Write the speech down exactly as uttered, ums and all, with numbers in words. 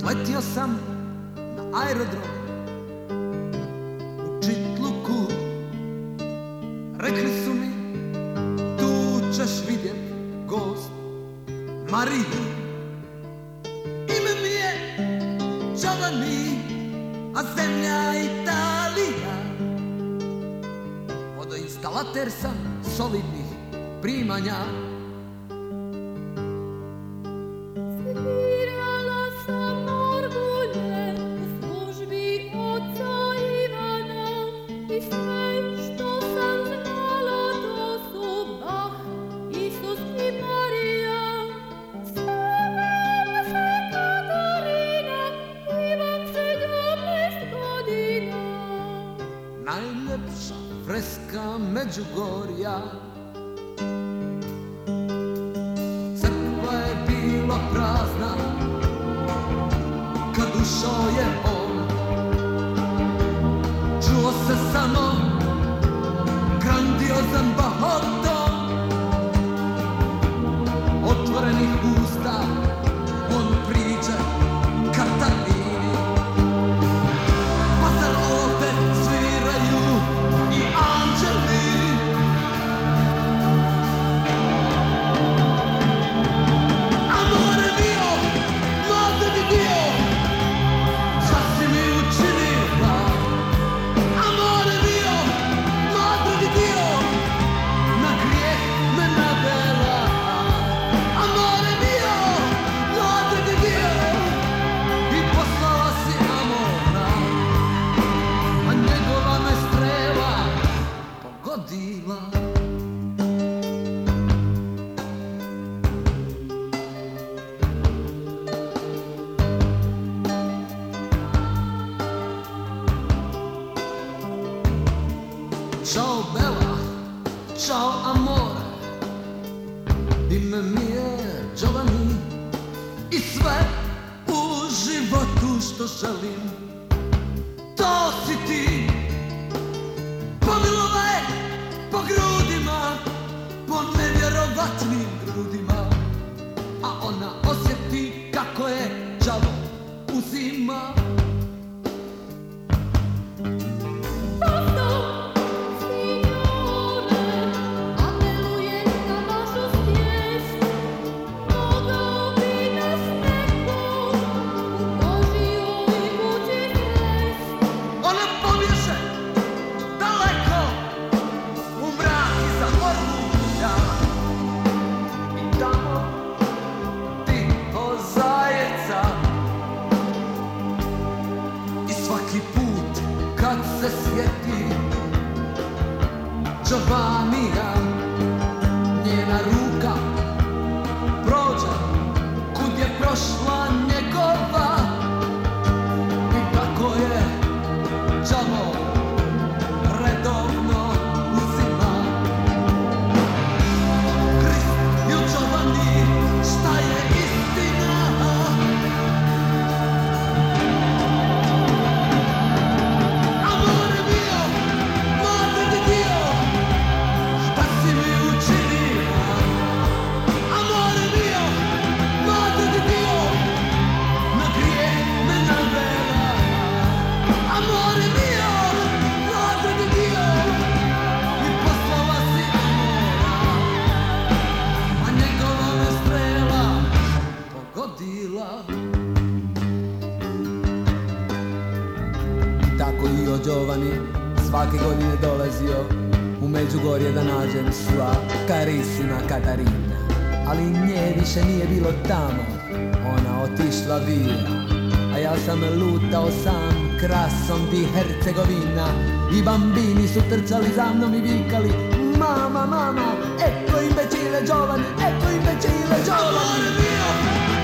Letio sam na aerodrom u Čitluku. Rekli su mi, tu ćeš vidjet gost Mariju. Ime mi je Giovanni, a zemlja Italija. Vodoinstalater sam solidnih primanja. Najlepša freska Međugorja. Crkva je bila prazna kad ušao je on. Čuo se samo grandiozan bahoton otvorenih usta. On priđe Katarini, pa se opet sviraju i anđeli. Amore mio, madre di Dio, šta si mi učinila? Amore mio, madre di Dio, na grijeh me navela. Amore mio, madre di Dio, i poslala si Amora, a njegova me strela pogodila. Ciao bella, ciao amore, ime mi je Giovanni i sve u životu što želim, to si ti. Pomilova je po grudima, po nevjerovatnim grudima, a ona osjeti kako je đavo uzima. Ona pobježe daleko u mrak iza Orluvlja i tamo tiho zajeca. I svaki put kad se sjeti Giovannija, njena ruka prođe kud je prošla njegova. I tako je đavo redovno uzima. Krist i Giovanni, šta je istina? Amore mio, madre di Dio, šta si mi učinila? Amore mio, madre di Dio, na grijeh me navela. Amore mio, madre di Dio, i poslala si Amora, a njegova me strela pogodila. Tako i o Giovanni svake godine dolazio u Međugorje da nađem sva Carissima Katarina, ali nje više nije bilo tamo, ona otišla via, a ja sam lutao sam krasom di Hercegovina. I bambini su trčali za mnom i vikali, mama, mama, ecco imbecille Giovanni, ecco imbecille Giovanni. Amore mio,